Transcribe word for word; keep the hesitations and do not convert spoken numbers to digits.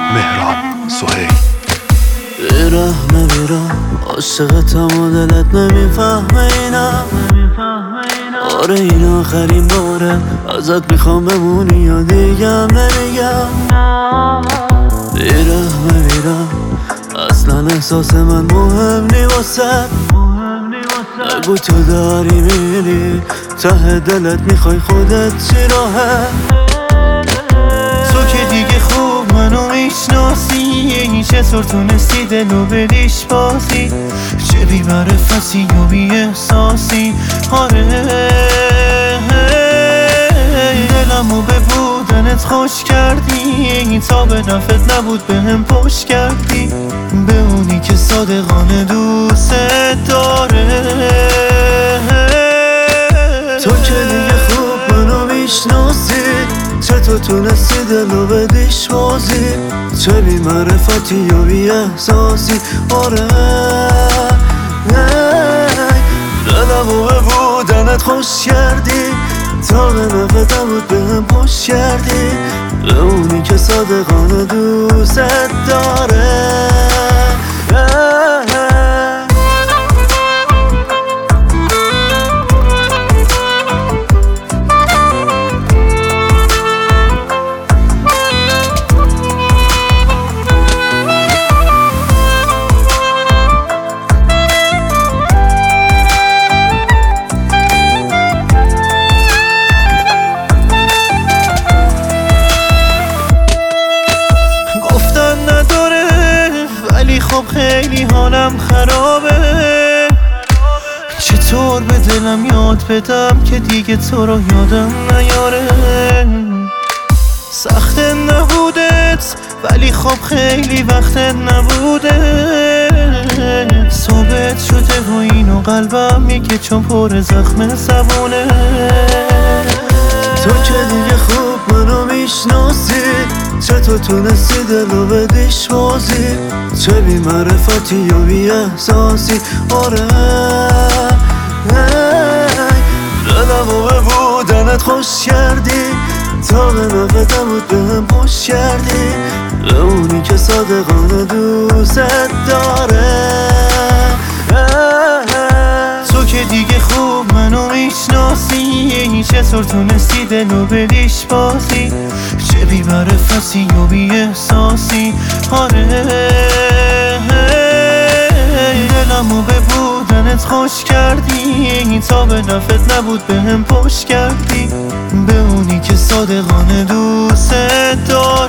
مهران سهیل. بیرحمه بیرم عاشقتم و دلت نمیفهمه اینم. آره این آخرین باره ازت میخوام بمونی یا دیگم نمیگم. بیرحمه بیرم اصلا احساس من مهم نی واسد. نگو تو داری میری ته دلت میخوای خودت چی راهه. تو که دیگه خوب منو میشناسی، چطور تونستی دلو بدیش بازی؟ چه بی معرفتی و بی احساسی. آره دلمو به بودنت خوش کردی، تا به نفت نبود به هم پشت کردی. به اونی که صادقانه دوست داره. تو که دیگه خوب منو میشناسی، چطور تونستی دلو بدیش بازی؟ چه بی معرفتی یا بی احساسی. آره دلمو به بودنت خوش کردی، تا به نفت نبود به هم پشت کردی. به اونی که صادقانه دوست داره. خب خیلی حالم خرابه، چطور به دلم یاد بدم که دیگه تو رو یادم نیاره. سخت نبودت ولی خب خیلی وقت نبوده. ثابت شده و اینو قلبم میگه چون پر زخم زبونه. تو که دیگه خوب منو میشناسی، چطور تونستی دلو بدیش بازی؟ چه بی معرفتی یا بی احساسی. آره دلمو به بودنت خوش کردی، تا به نفت نبود به هم پشت کردی. به اونی که صادقانه دوست داره. تو که دیگه خوب منو میشناسی، چطور تونستی دلو بدیش بازی؟ چه بی معرفتی و بی احساسی. آره دلمو به بودنت خوش کردی، تا به نفت نبود به هم پشت کردی. به اونی که صادقانه دوست داره.